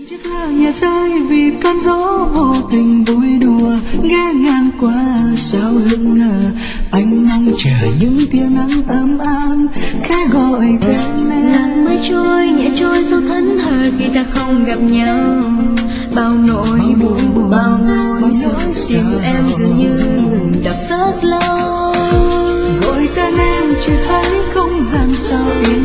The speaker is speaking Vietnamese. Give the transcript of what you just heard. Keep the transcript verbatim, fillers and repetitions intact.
chiếc lá nhẹ rơi vì cơn gió vô tình vui đùa ghé ngang qua sao hững hờ. Anh mong chờ những tia nắng ấm áp khẽ gọi tên em. Lặng mây trôi nhẹ trôi sâu thẫn thờ khi ta không gặp nhau. Bao nỗi buồn bao nỗi sợ tim em dường như ngừng đập rất lâu. Gọi tên em chỉ thấy không gian sao yên.